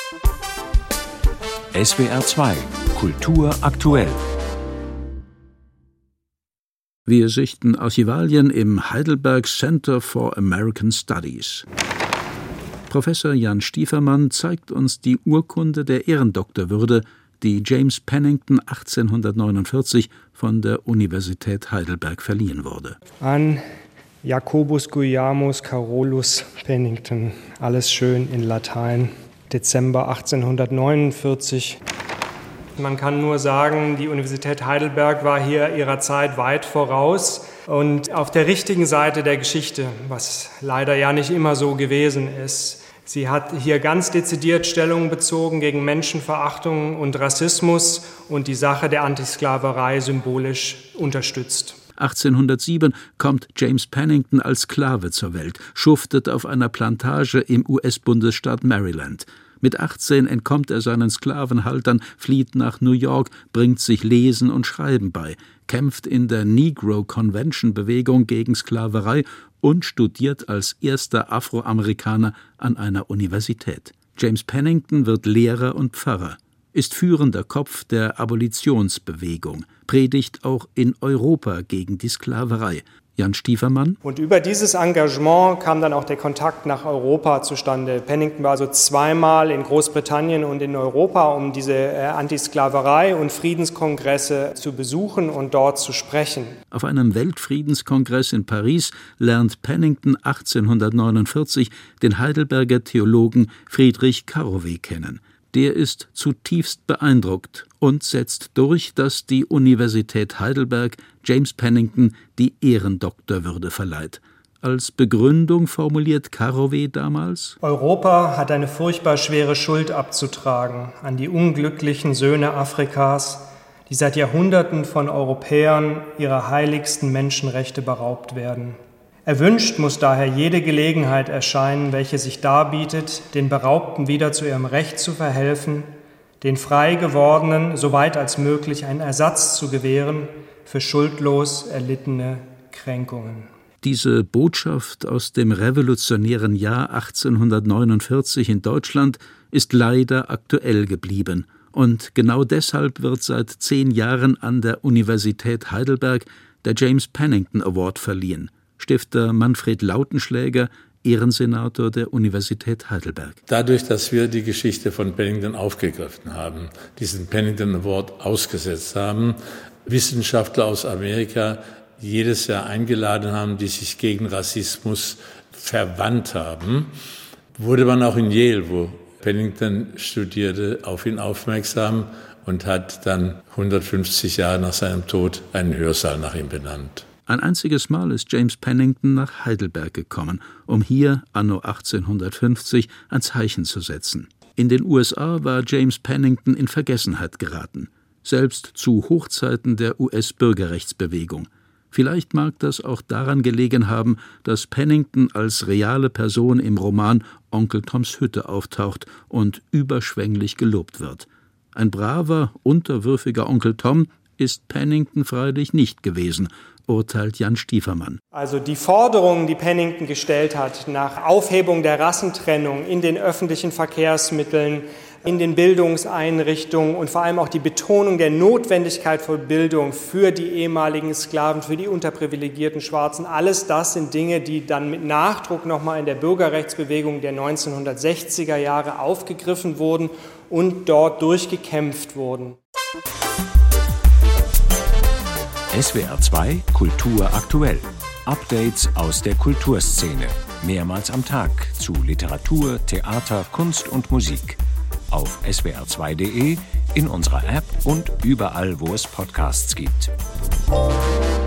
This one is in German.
SWR 2 Kultur aktuell. Wir sichten Archivalien im Heidelberg Center for American Studies. Professor Jan Stiefermann zeigt uns die Urkunde der Ehrendoktorwürde, die James Pennington 1849 von der Universität Heidelberg verliehen wurde. An Jacobus Guillermus Carolus Pennington, alles schön in Latein, Dezember 1849. Man kann nur sagen, die Universität Heidelberg war hier ihrer Zeit weit voraus und auf der richtigen Seite der Geschichte, was leider ja nicht immer so gewesen ist. Sie hat hier ganz dezidiert Stellung bezogen gegen Menschenverachtung und Rassismus und die Sache der Antisklaverei symbolisch unterstützt. 1807 kommt James Pennington als Sklave zur Welt, schuftet auf einer Plantage im US-Bundesstaat Maryland. Mit 18 entkommt er seinen Sklavenhaltern, flieht nach New York, bringt sich Lesen und Schreiben bei, kämpft in der Negro-Convention-Bewegung gegen Sklaverei und studiert als erster Afroamerikaner an einer Universität. James Pennington wird Lehrer und Pfarrer, ist führender Kopf der Abolitionsbewegung, predigt auch in Europa gegen die Sklaverei. Jan Stiefermann. Und über dieses Engagement kam dann auch der Kontakt nach Europa zustande. Pennington war also zweimal in Großbritannien und in Europa, um diese Antisklaverei- und Friedenskongresse zu besuchen und dort zu sprechen. Auf einem Weltfriedenskongress in Paris lernt Pennington 1849 den Heidelberger Theologen Friedrich Carowe kennen. Der ist zutiefst beeindruckt und setzt durch, dass die Universität Heidelberg James Pennington die Ehrendoktorwürde verleiht. Als Begründung formuliert Carowe damals: Europa hat eine furchtbar schwere Schuld abzutragen an die unglücklichen Söhne Afrikas, die seit Jahrhunderten von Europäern ihrer heiligsten Menschenrechte beraubt werden. Erwünscht muss daher jede Gelegenheit erscheinen, welche sich darbietet, den Beraubten wieder zu ihrem Recht zu verhelfen, den frei gewordenen, soweit als möglich, einen Ersatz zu gewähren für schuldlos erlittene Kränkungen. Diese Botschaft aus dem revolutionären Jahr 1849 in Deutschland ist leider aktuell geblieben. Und genau deshalb wird seit 10 Jahren an der Universität Heidelberg der James Pennington Award verliehen. Stifter Manfred Lautenschläger, Ehrensenator der Universität Heidelberg. Dadurch, dass wir die Geschichte von Pennington aufgegriffen haben, diesen Pennington Award ausgesetzt haben, Wissenschaftler aus Amerika jedes Jahr eingeladen haben, die sich gegen Rassismus verwandt haben, wurde man auch in Yale, wo Pennington studierte, auf ihn aufmerksam und hat dann 150 Jahre nach seinem Tod einen Hörsaal nach ihm benannt. Ein einziges Mal ist James Pennington nach Heidelberg gekommen, um hier anno 1850 ein Zeichen zu setzen. In den USA war James Pennington in Vergessenheit geraten, selbst zu Hochzeiten der US-Bürgerrechtsbewegung. Vielleicht mag das auch daran gelegen haben, dass Pennington als reale Person im Roman Onkel Toms Hütte auftaucht und überschwänglich gelobt wird. Ein braver, unterwürfiger Onkel Tom ist Pennington freilich nicht gewesen, urteilt Jan Stiefermann. Also die Forderungen, die Pennington gestellt hat nach Aufhebung der Rassentrennung in den öffentlichen Verkehrsmitteln, in den Bildungseinrichtungen und vor allem auch die Betonung der Notwendigkeit von Bildung für die ehemaligen Sklaven, für die unterprivilegierten Schwarzen, alles das sind Dinge, die dann mit Nachdruck nochmal in der Bürgerrechtsbewegung der 1960er Jahre aufgegriffen wurden und dort durchgekämpft wurden. SWR 2 Kultur aktuell. Updates aus der Kulturszene. Mehrmals am Tag zu Literatur, Theater, Kunst und Musik. Auf swr2.de, in unserer App und überall, wo es Podcasts gibt.